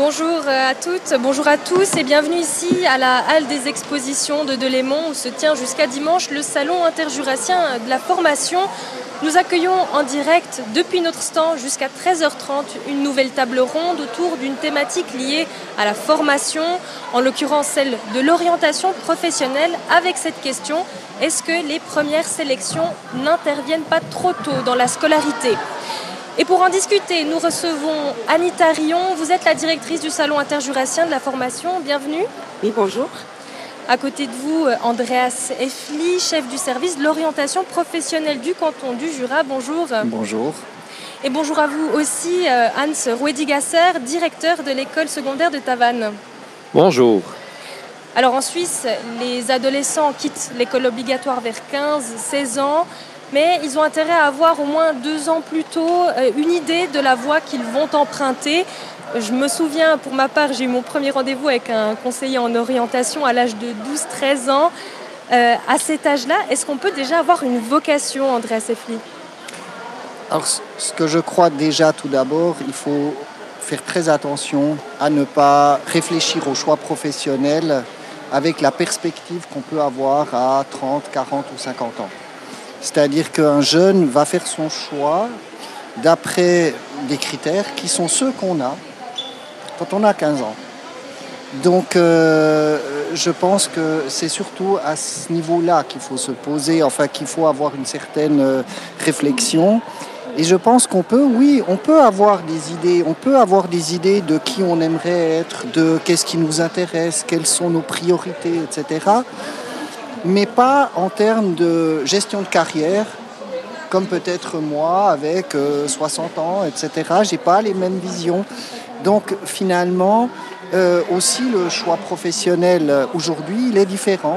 Bonjour à toutes, bonjour à tous et bienvenue ici à la halle des expositions de Delémont où se tient jusqu'à dimanche le salon interjurassien de la formation. Nous accueillons en direct depuis notre stand jusqu'à 13h30 une nouvelle table ronde autour d'une thématique liée à la formation, en l'occurrence celle de l'orientation professionnelle avec cette question: est-ce que les premières sélections n'interviennent pas trop tôt dans la scolarité ? Et pour en discuter, nous recevons Anita Rion. Vous êtes la directrice du Salon interjurassien de la formation. Bienvenue. Oui, bonjour. À côté de vous, Andreas Effli, chef du service de l'orientation professionnelle du canton du Jura. Bonjour. Bonjour. Et bonjour à vous aussi, Hans Ruedigasser, directeur de l'école secondaire de Tavannes. Bonjour. Alors en Suisse, les adolescents quittent l'école obligatoire vers 15-16 ans. Mais ils ont intérêt à avoir au moins 2 ans plus tôt une idée de la voie qu'ils vont emprunter. Je me souviens, pour ma part, j'ai eu mon premier rendez-vous avec un conseiller en orientation à l'âge de 12-13 ans. À cet âge-là, est-ce qu'on peut déjà avoir une vocation, Andreas Effli ? Alors, ce que je crois déjà, tout d'abord, il faut faire très attention à ne pas réfléchir au choix professionnel avec la perspective qu'on peut avoir à 30, 40 ou 50 ans. C'est-à-dire qu'un jeune va faire son choix d'après des critères qui sont ceux qu'on a quand on a 15 ans. Donc, je pense que c'est surtout à ce niveau-là qu'il faut se poser, enfin qu'il faut avoir une certaine réflexion. Et je pense qu'on peut, oui, on peut avoir des idées de qui on aimerait être, de qu'est-ce qui nous intéresse, quelles sont nos priorités, etc., mais pas en termes de gestion de carrière, comme peut-être moi, avec 60 ans, etc. Je n'ai pas les mêmes visions. Donc finalement, aussi le choix professionnel aujourd'hui, il est différent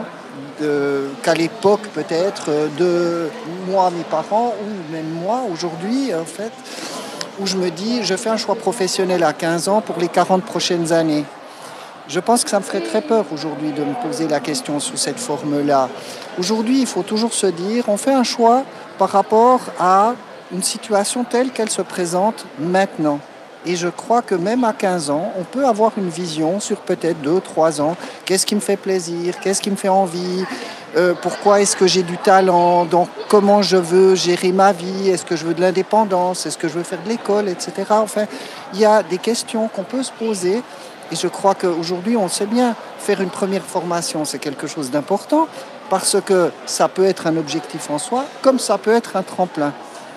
qu'à l'époque peut-être de moi, mes parents, ou même moi aujourd'hui, en fait, où je me dis, je fais un choix professionnel à 15 ans pour les 40 prochaines années. Je pense que ça me ferait très peur aujourd'hui de me poser la question sous cette forme-là. Aujourd'hui, il faut toujours se dire, on fait un choix par rapport à une situation telle qu'elle se présente maintenant. Et je crois que même à 15 ans, on peut avoir une vision sur peut-être 2-3 ans. Qu'est-ce qui me fait plaisir ? Qu'est-ce qui me fait envie ? Pourquoi est-ce que j'ai du talent ? Donc, comment je veux gérer ma vie ? Est-ce que je veux de l'indépendance ? Est-ce que je veux faire de l'école, etc. Enfin, il y a des questions qu'on peut se poser. Et je crois qu'aujourd'hui, on sait bien, faire une première formation, c'est quelque chose d'important parce que ça peut être un objectif en soi, comme ça peut être un tremplin.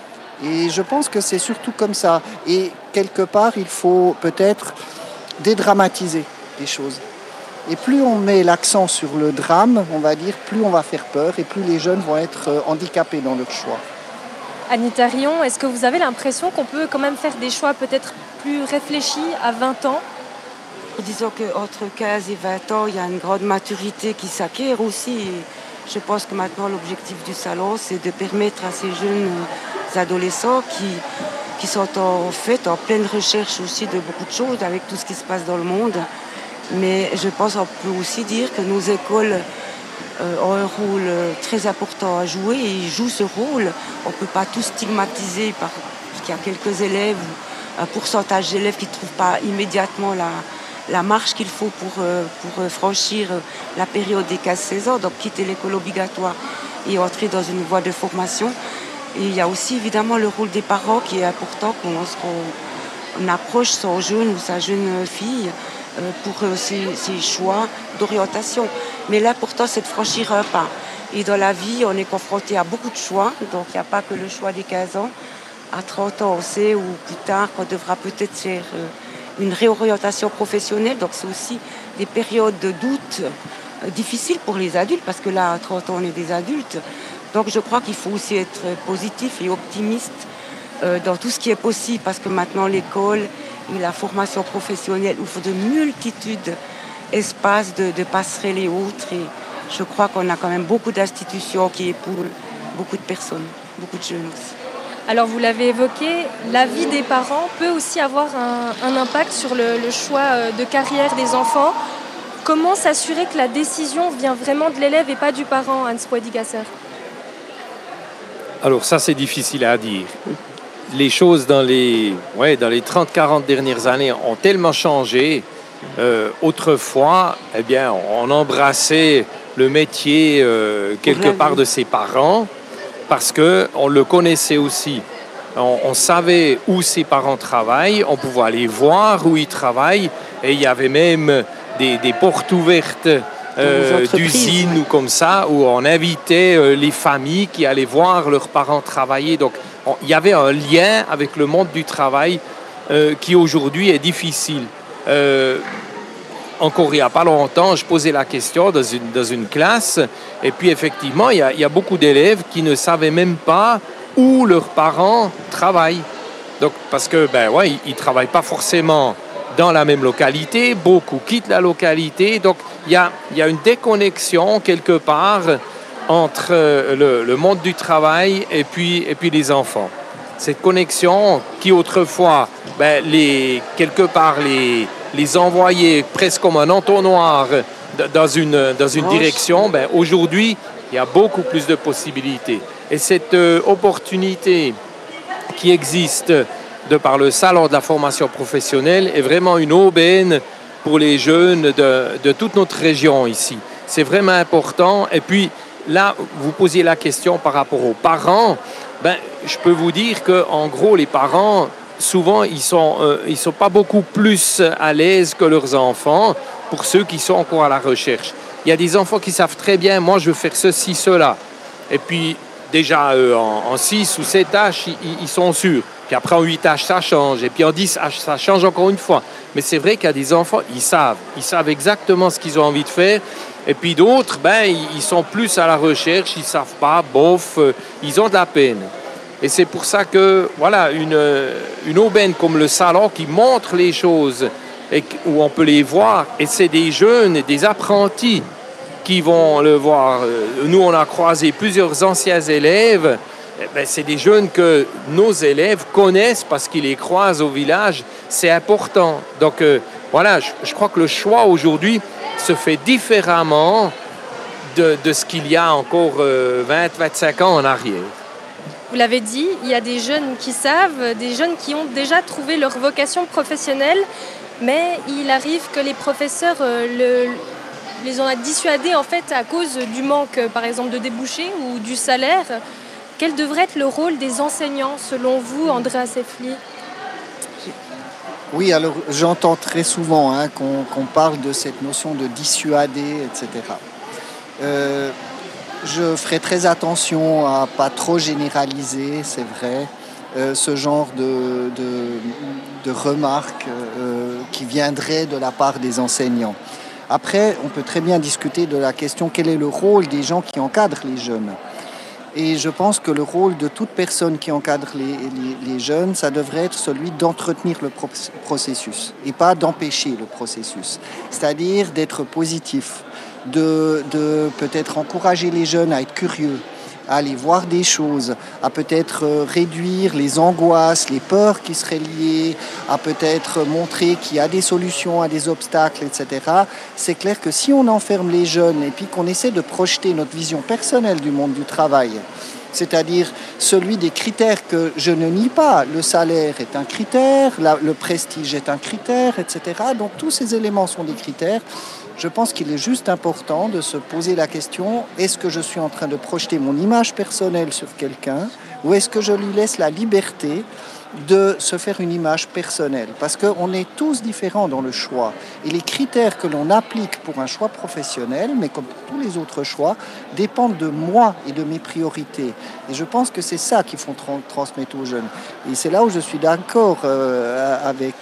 Et je pense que c'est surtout comme ça. Et quelque part, il faut peut-être dédramatiser les choses. Et plus on met l'accent sur le drame, on va dire, plus on va faire peur et plus les jeunes vont être handicapés dans leur choix. Anita Rion, est-ce que vous avez l'impression qu'on peut quand même faire des choix peut-être plus réfléchis à 20 ans ? Disons qu'entre 15 et 20 ans, il y a une grande maturité qui s'acquiert aussi. Et je pense que maintenant, l'objectif du salon, c'est de permettre à ces jeunes adolescents qui sont en fait en pleine recherche aussi de beaucoup de choses avec tout ce qui se passe dans le monde. Mais je pense qu'on peut aussi dire que nos écoles ont un rôle très important à jouer et ils jouent ce rôle. On ne peut pas tout stigmatiser parce qu'il y a quelques élèves, un pourcentage d'élèves qui ne trouvent pas immédiatement la marche qu'il faut pour franchir la période des 15-16 ans, donc quitter l'école obligatoire et entrer dans une voie de formation. Et il y a aussi évidemment le rôle des parents qui est important lorsqu'on approche son jeune ou sa jeune fille pour ses choix d'orientation. Mais l'important, c'est de franchir un pas. Et dans la vie, on est confronté à beaucoup de choix, donc il n'y a pas que le choix des 15 ans. À 30 ans, on sait, ou plus tard, qu'on devra peut-être faire une réorientation professionnelle, donc c'est aussi des périodes de doute difficiles pour les adultes, parce que là, à 30 ans, on est des adultes. Donc je crois qu'il faut aussi être positif et optimiste dans tout ce qui est possible, parce que maintenant, l'école et la formation professionnelle ouvrent de multitudes d'espaces, de passerelles et autres. Et je crois qu'on a quand même beaucoup d'institutions qui épaulent beaucoup de personnes, beaucoup de jeunes aussi. Alors vous l'avez évoqué, l'avis des parents peut aussi avoir un impact sur le choix de carrière des enfants. Comment s'assurer que la décision vient vraiment de l'élève et pas du parent, Hans Ruedigasser ? Alors ça, c'est difficile à dire. les choses dans les 30-40 dernières années ont tellement changé. Autrefois, eh bien, on embrassait le métier quelque part de ses parents parce qu'on le connaissait aussi. On savait où ses parents travaillent, on pouvait aller voir où ils travaillent et il y avait même des portes ouvertes d'usines ou comme ça où on invitait les familles qui allaient voir leurs parents travailler. Donc, il y avait un lien avec le monde du travail qui aujourd'hui est difficile. Encore il n'y a pas longtemps, je posais la question dans une classe et puis effectivement, il y a beaucoup d'élèves qui ne savaient même pas où leurs parents travaillent. Donc, parce que, ils ne travaillent pas forcément dans la même localité, beaucoup quittent la localité. Donc, il y a une déconnexion quelque part entre le monde du travail et puis les enfants. Cette connexion qui autrefois, quelque part, les envoyait presque comme un entonnoir dans une direction, aujourd'hui, il y a beaucoup plus de possibilités. Et cette opportunité qui existe de par le salon de la formation professionnelle est vraiment une aubaine pour les jeunes de toute notre région ici. C'est vraiment important. Et puis là, vous posiez la question par rapport aux parents. Je peux vous dire qu'en gros, les parents, souvent, ils sont pas beaucoup plus à l'aise que leurs enfants pour ceux qui sont encore à la recherche. Il y a des enfants qui savent très bien, moi, je veux faire ceci, cela. Et puis, déjà, en 6 ou 7 tâches, ils sont sûrs. Puis après, en 8 tâches, ça change. Et puis en 10 tâches, ça change encore une fois. Mais c'est vrai qu'il y a des enfants, ils savent exactement ce qu'ils ont envie de faire. Et puis d'autres, ils sont plus à la recherche, ils ne savent pas, bof, ils ont de la peine. Et c'est pour ça que, voilà, une aubaine comme le salon qui montre les choses et où on peut les voir. Et c'est des jeunes, des apprentis qui vont le voir. Nous, on a croisé plusieurs anciens élèves. C'est des jeunes que nos élèves connaissent parce qu'ils les croisent au village. C'est important. Donc, voilà, je crois que le choix aujourd'hui se fait différemment de ce qu'il y a encore 20-25 ans en arrière. Vous l'avez dit, il y a des jeunes qui savent, des jeunes qui ont déjà trouvé leur vocation professionnelle, mais il arrive que les professeurs les ont dissuadés en fait à cause du manque, par exemple, de débouchés ou du salaire. Quel devrait être le rôle des enseignants, selon vous, Andrea Sefli ? Oui, alors j'entends très souvent qu'on parle de cette notion de dissuader, etc. Je ferai très attention à ne pas trop généraliser, c'est vrai, ce genre de remarques qui viendraient de la part des enseignants. Après, on peut très bien discuter de la question quel est le rôle des gens qui encadrent les jeunes. Et je pense que le rôle de toute personne qui encadre les jeunes, ça devrait être celui d'entretenir le processus et pas d'empêcher le processus. C'est-à-dire d'être positif, de peut-être encourager les jeunes à être curieux, à aller voir des choses, à peut-être réduire les angoisses, les peurs qui seraient liées, à peut-être montrer qu'il y a des solutions à des obstacles, etc. C'est clair que si on enferme les jeunes et puis qu'on essaie de projeter notre vision personnelle du monde du travail, c'est-à-dire celui des critères que je ne nie pas, le salaire est un critère, le prestige est un critère, etc. Donc tous ces éléments sont des critères. Je pense qu'il est juste important de se poser la question, est-ce que je suis en train de projeter mon image personnelle sur quelqu'un ou est-ce que je lui laisse la liberté de se faire une image personnelle? Parce qu'on est tous différents dans le choix. Et les critères que l'on applique pour un choix professionnel, mais comme tous les autres choix, dépendent de moi et de mes priorités. Et je pense que c'est ça qu'il faut transmettre aux jeunes. Et c'est là où je suis d'accord avec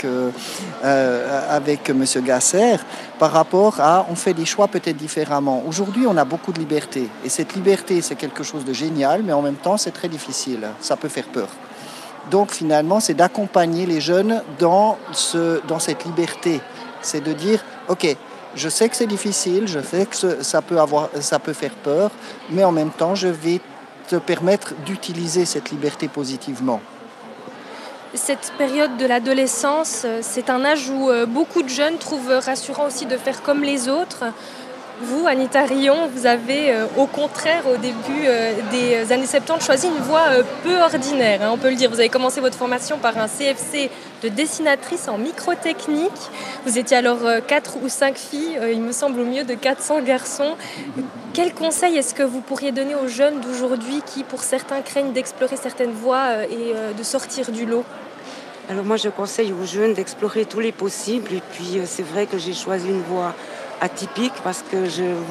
M. Gasser par rapport à on fait des choix peut-être différemment. Aujourd'hui, on a beaucoup de liberté. Et cette liberté, c'est quelque chose de génial, mais en même temps, c'est très difficile. Ça peut faire peur. Donc finalement, c'est d'accompagner les jeunes dans cette liberté. C'est de dire, ok, je sais que c'est difficile, je sais que ça peut faire peur, mais en même temps, je vais te permettre d'utiliser cette liberté positivement. Cette période de l'adolescence, c'est un âge où beaucoup de jeunes trouvent rassurant aussi de faire comme les autres. Vous, Anita Rion, vous avez au contraire au début des années 70 choisi une voie peu ordinaire, on peut le dire. Vous avez commencé votre formation par un CFC de dessinatrice en microtechnique. Vous étiez alors 4 ou 5 filles, il me semble au mieux de 400 garçons. Quel conseil est-ce que vous pourriez donner aux jeunes d'aujourd'hui qui, pour certains, craignent d'explorer certaines voies et de sortir du lot ? Alors moi, je conseille aux jeunes d'explorer tous les possibles. Et puis, c'est vrai que j'ai choisi une voie atypique parce que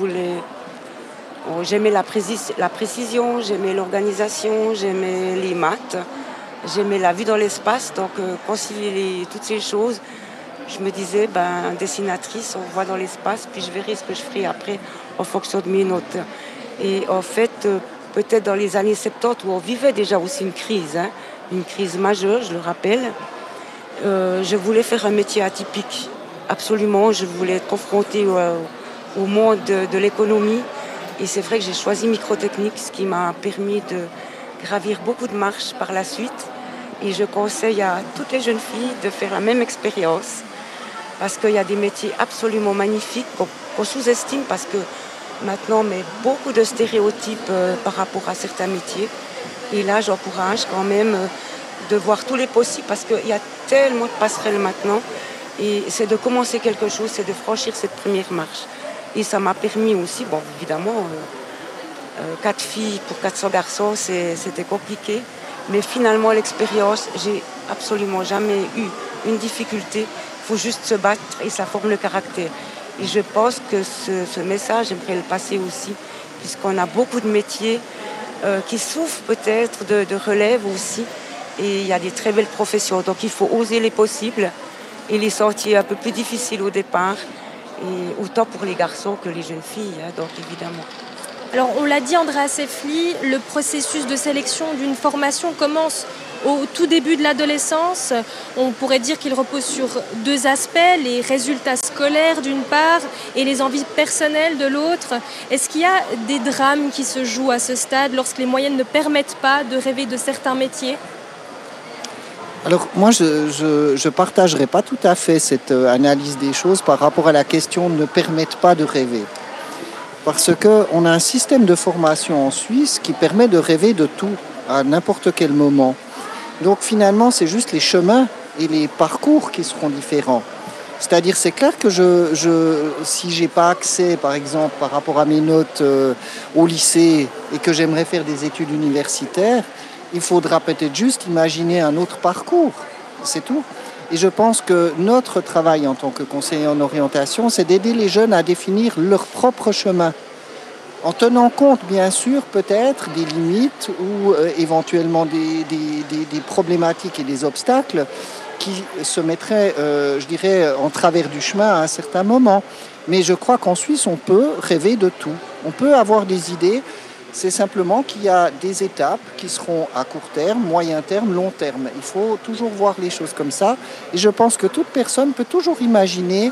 j'aimais la précision, j'aimais l'organisation, j'aimais les maths, j'aimais la vue dans l'espace. Donc, concilier toutes ces choses, je me disais, dessinatrice, on voit dans l'espace, puis je verrai ce que je ferai après en fonction de mes notes. Et en fait, peut-être dans les années 70, où on vivait déjà aussi une crise majeure, je le rappelle, je voulais faire un métier atypique. Absolument, je voulais être confrontée au monde de l'économie. Et c'est vrai que j'ai choisi microtechnique, ce qui m'a permis de gravir beaucoup de marches par la suite. Et je conseille à toutes les jeunes filles de faire la même expérience, parce qu'il y a des métiers absolument magnifiques qu'on sous-estime, parce que maintenant on met beaucoup de stéréotypes par rapport à certains métiers. Et là, j'encourage quand même de voir tous les possibles, parce qu'il y a tellement de passerelles maintenant. Et c'est de commencer quelque chose, c'est de franchir cette première marche. Et ça m'a permis aussi, évidemment, 4 filles pour 400 garçons, c'était compliqué. Mais finalement, l'expérience, j'ai absolument jamais eu une difficulté. Il faut juste se battre et ça forme le caractère. Et je pense que ce message, j'aimerais le passer aussi, puisqu'on a beaucoup de métiers qui souffrent peut-être de relève aussi. Et il y a des très belles professions. Donc il faut oser les possibles et les sentiers un peu plus difficiles au départ. Et autant pour les garçons que les jeunes filles, donc évidemment. Alors on l'a dit, Andrea Sefli, le processus de sélection d'une formation commence au tout début de l'adolescence. On pourrait dire qu'il repose sur 2 aspects, les résultats scolaires d'une part et les envies personnelles de l'autre. Est-ce qu'il y a des drames qui se jouent à ce stade lorsque les moyens ne permettent pas de rêver de certains métiers ? Alors moi, je ne partagerai pas tout à fait cette analyse des choses par rapport à la question « ne permettent pas de rêver ». Parce qu'on a un système de formation en Suisse qui permet de rêver de tout à n'importe quel moment. Donc finalement, c'est juste les chemins et les parcours qui seront différents. C'est-à-dire, c'est clair que si je n'ai pas accès, par exemple, par rapport à mes notes au lycée et que j'aimerais faire des études universitaires, il faudra peut-être juste imaginer un autre parcours, c'est tout. Et je pense que notre travail en tant que conseiller en orientation, c'est d'aider les jeunes à définir leur propre chemin, en tenant compte, bien sûr, peut-être des limites ou éventuellement des problématiques et des obstacles qui se mettraient, je dirais, en travers du chemin à un certain moment. Mais je crois qu'en Suisse, on peut rêver de tout. On peut avoir des idées. C'est simplement qu'il y a des étapes qui seront à court terme, moyen terme, long terme. Il faut toujours voir les choses comme ça. Et je pense que toute personne peut toujours imaginer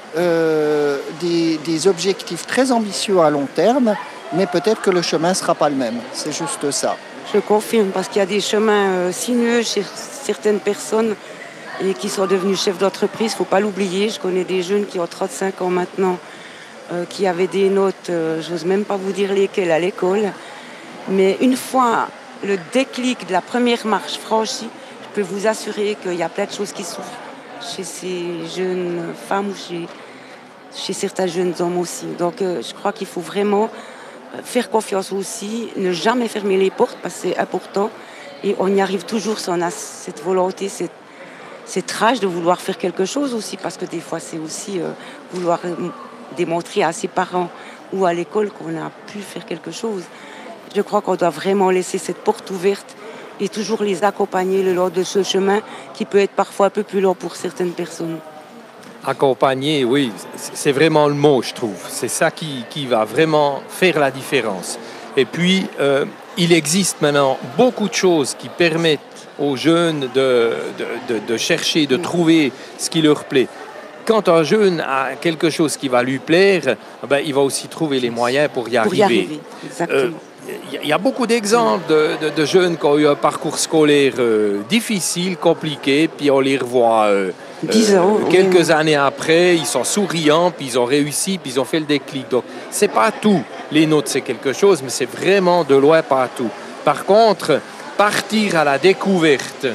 des objectifs très ambitieux à long terme, mais peut-être que le chemin ne sera pas le même. C'est juste ça. Je confirme, parce qu'il y a des chemins sinueux chez certaines personnes et qui sont devenus chefs d'entreprise. Il ne faut pas l'oublier. Je connais des jeunes qui ont 35 ans maintenant, qui avaient des notes, j'ose même pas vous dire lesquelles à l'école. Mais une fois le déclic de la première marche franchie, je peux vous assurer qu'il y a plein de choses qui souffrent chez ces jeunes femmes ou chez certains jeunes hommes aussi. Donc je crois qu'il faut vraiment faire confiance aussi, ne jamais fermer les portes parce que c'est important. Et on y arrive toujours si on a cette volonté, cette rage de vouloir faire quelque chose aussi, parce que des fois c'est aussi vouloir démontrer à ses parents ou à l'école qu'on a pu faire quelque chose. Je crois qu'on doit vraiment laisser cette porte ouverte et toujours les accompagner le long de ce chemin qui peut être parfois un peu plus long pour certaines personnes. Accompagner, oui, c'est vraiment le mot, je trouve. C'est ça qui va vraiment faire la différence. Et puis, il existe maintenant beaucoup de choses qui permettent aux jeunes de chercher, de trouver ce qui leur plaît. Quand un jeune a quelque chose qui va lui plaire, il va aussi trouver les moyens pour y arriver. Exactement. Il y a beaucoup d'exemples de jeunes qui ont eu un parcours scolaire difficile, compliqué, puis on les revoit 10 ans. Quelques années après, ils sont souriants, puis ils ont réussi, puis ils ont fait le déclic. Donc, c'est pas tout. Les notes, c'est quelque chose, mais c'est vraiment de loin pas tout. Par contre, partir à la découverte,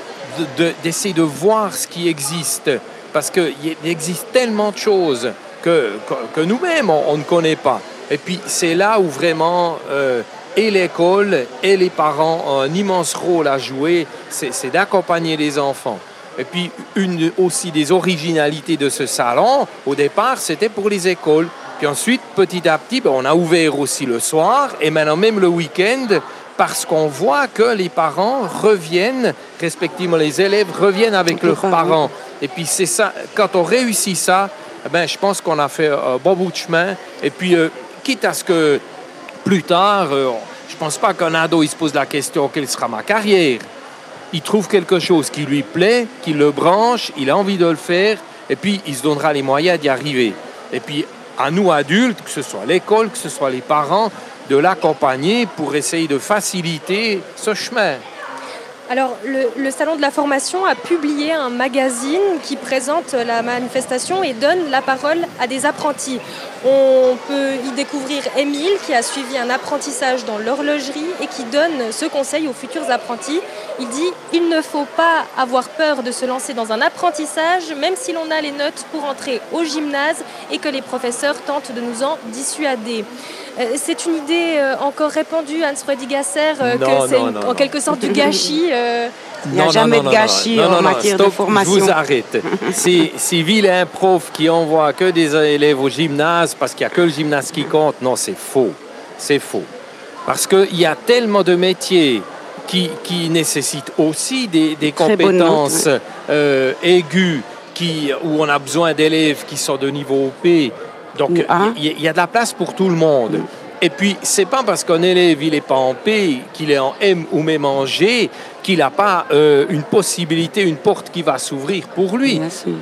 d'essayer de voir ce qui existe, parce qu'il existe tellement de choses que nous-mêmes, on ne connaît pas. Et puis, c'est là où vraiment... et l'école et les parents ont un immense rôle à jouer, c'est d'accompagner les enfants. Et puis, une aussi des originalités de ce salon, au départ, c'était pour les écoles. Puis ensuite, petit à petit, on a ouvert aussi le soir et maintenant même le week-end, parce qu'on voit que les parents reviennent, respectivement les élèves reviennent avec leurs parents. Et puis, c'est ça, quand on réussit ça, je pense qu'on a fait un bon bout de chemin. Et puis, quitte à ce que plus tard, je ne pense pas qu'un ado il se pose la question quelle sera ma carrière. Il trouve quelque chose qui lui plaît, qui le branche, il a envie de le faire, et puis il se donnera les moyens d'y arriver. Et puis à nous adultes, que ce soit l'école, que ce soit les parents, de l'accompagner pour essayer de faciliter ce chemin. Alors, le Salon de la formation a publié un magazine qui présente la manifestation et donne la parole à des apprentis. On peut y découvrir Émile qui a suivi un apprentissage dans l'horlogerie et qui donne ce conseil aux futurs apprentis. Il dit « Il ne faut pas avoir peur de se lancer dans un apprentissage, même si l'on a les notes pour entrer au gymnase et que les professeurs tentent de nous en dissuader. » C'est une idée encore répandue, Hans-Ruedi Gasser, que c'est en quelque sorte du gâchis. Il n'y a jamais de gâchis en matière de formation. Je vous arrête. Ces vilains profs qui envoient que des élèves au gymnase parce qu'il n'y a que le gymnase qui compte, non, c'est faux. C'est faux. Parce qu'il y a tellement de métiers qui nécessitent aussi des compétences aiguës, où on a besoin d'élèves qui sont de niveau OP. Donc, il y a de la place pour tout le monde. Et puis, c'est pas parce qu'un élève, il n'est pas en P, qu'il est en M ou même en G, qu'il n'a pas une possibilité, une porte qui va s'ouvrir pour lui.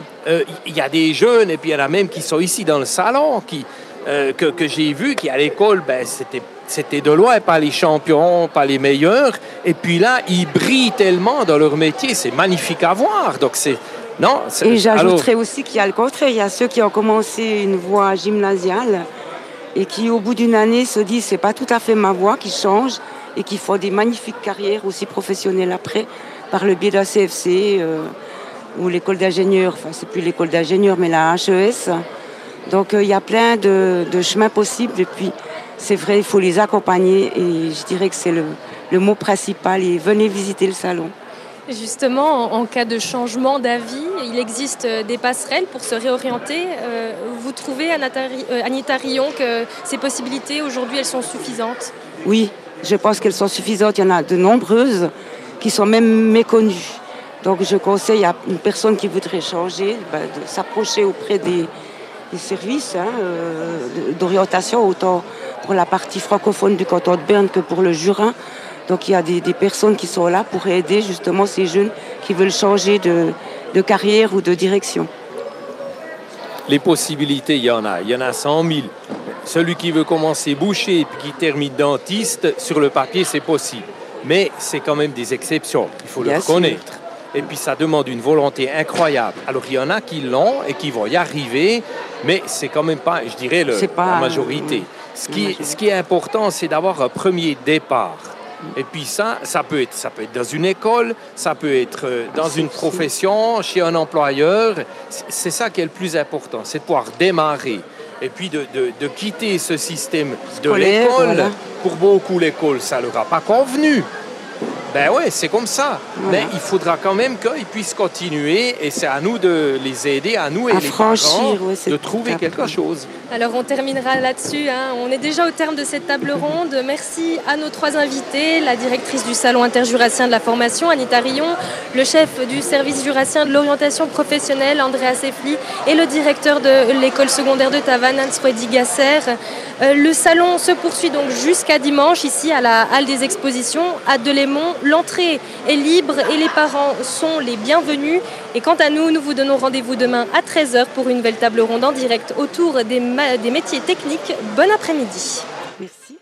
Il y a des jeunes, et puis il y en a même qui sont ici dans le salon, que j'ai vu, qui à l'école, c'était de loin pas les champions, pas les meilleurs. Et puis là, ils brillent tellement dans leur métier, c'est magnifique à voir. Donc, et j'ajouterais aussi qu'il y a le contraire. Il y a ceux qui ont commencé une voie gymnasiale et qui, au bout d'une année, se disent c'est pas tout à fait ma voie, qui change et qui font des magnifiques carrières aussi professionnelles après, par le biais de la CFC ou l'école d'ingénieurs. Enfin, c'est plus l'école d'ingénieurs, mais la HES. Donc, il y a plein de chemins possibles. Et puis, c'est vrai, il faut les accompagner. Et je dirais que c'est le mot principal. Et venez visiter le salon. Justement, en cas de changement d'avis, il existe des passerelles pour se réorienter. Vous trouvez, Anita Rion, que ces possibilités, aujourd'hui, elles sont suffisantes ? Oui, je pense qu'elles sont suffisantes. Il y en a de nombreuses qui sont même méconnues. Donc, je conseille à une personne qui voudrait changer de s'approcher auprès des services d'orientation, autant pour la partie francophone du canton de Berne que pour le Jura. Donc il y a des personnes qui sont là pour aider justement ces jeunes qui veulent changer de carrière ou de direction. Les possibilités, il y en a 100 000. Celui qui veut commencer boucher et puis qui termine dentiste, sur le papier, c'est possible. Mais c'est quand même des exceptions, il faut le reconnaître. Et puis ça demande une volonté incroyable. Alors il y en a qui l'ont et qui vont y arriver, mais c'est quand même pas, je dirais, la majorité. Ce qui est important, c'est d'avoir un premier départ. Et puis ça peut être dans une école, ça peut être dans une profession, chez un employeur. C'est ça qui est le plus important, c'est de pouvoir démarrer. Et puis de quitter ce système de l'école. Voilà. Pour beaucoup, l'école, ça ne leur a pas convenu. Ben ouais, c'est comme ça. Voilà. Mais il faudra quand même qu'ils puissent continuer et c'est à nous de les aider, à nous et les parents, de trouver quelque chose. Alors on terminera là-dessus. On est déjà au terme de cette table ronde. Merci à nos trois invités, la directrice du Salon interjurassien de la formation, Anita Rion, le chef du service jurassien de l'orientation professionnelle, Andreas Effli, et le directeur de l'école secondaire de Tavannes, Hans-Ruedi Gasser. Le salon se poursuit donc jusqu'à dimanche, ici à la Halle des Expositions, à Delémont. L'entrée est libre et les parents sont les bienvenus. Et quant à nous, nous vous donnons rendez-vous demain à 13h pour une nouvelle table ronde en direct autour des métiers techniques. Bon après-midi. Merci.